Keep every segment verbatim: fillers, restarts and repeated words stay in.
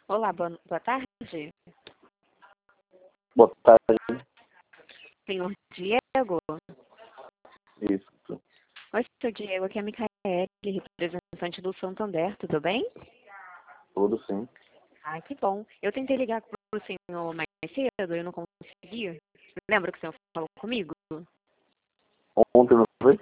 Olá, boa, boa tarde, Boa tarde. senhor Diego. Isso. Oi, senhor Diego, aqui é a Micaele, representante do Santander, tudo bem? Tudo sim. Ai, que bom. Eu tentei ligar para o senhor mais cedo, eu não consegui. Lembra que o senhor falou comigo? Ontem não foi?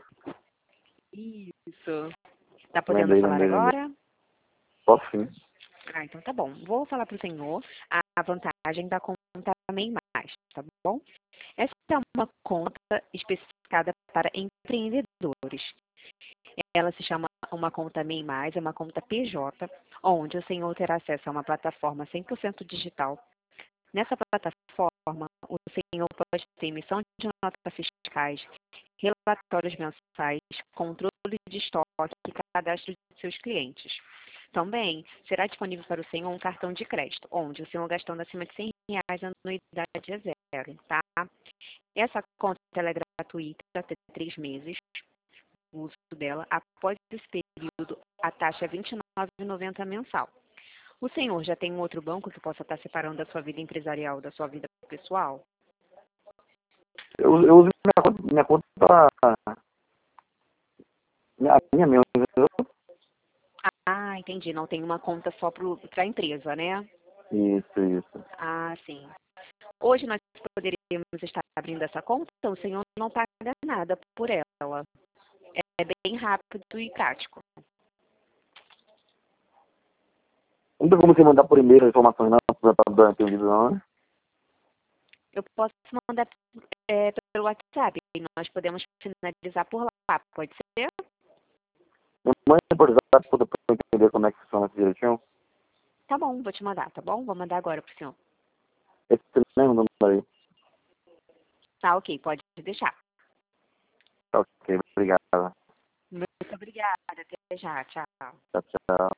Isso. Tá podendo Lembrei, falar lembrei, lembrei. agora? Posso sim. Ah, então tá bom. Vou falar para o senhor a vantagem da conta MEI Mais, tá bom? Essa é uma conta especificada para empreendedores. Ela se chama uma conta MEI Mais, é uma conta P J, onde o senhor terá acesso a uma plataforma cem por cento digital. Nessa plataforma, o senhor pode ter emissão de notas fiscais, relatórios mensais, controle de estoque e cadastro de seus clientes. Também será disponível para o senhor um cartão de crédito, onde o senhor gastando acima de cem reais a anuidade é zero, tá? Essa conta ela é gratuita até três meses. O uso dela. Após esse período, a taxa é vinte e nove reais e noventa centavos mensal. O senhor já tem um outro banco que possa estar separando a sua vida empresarial da sua vida pessoal? Eu, eu uso minha conta, minha conta pra... Minha, minha mesmo, entendeu? Ah, entendi. Não tem uma conta só para a empresa, né? Isso, isso. Ah, sim. Hoje nós poderíamos estar abrindo essa conta, então o senhor não paga nada por ela. É bem rápido e prático. Não tem como você mandar por e-mail as informações não, pra dar entendido não, né? Eu posso mandar é, pelo WhatsApp e nós podemos finalizar por lá, pode ser? Me manda por WhatsApp pra eu entender como é que funciona isso direitinho. Tá bom, vou te mandar, tá bom? Vou mandar agora pro senhor. Esse mesmo número aí. Tá, ok, pode deixar. Tá ok, obrigado. Muito obrigada, até já, tchau. Tchau, tchau.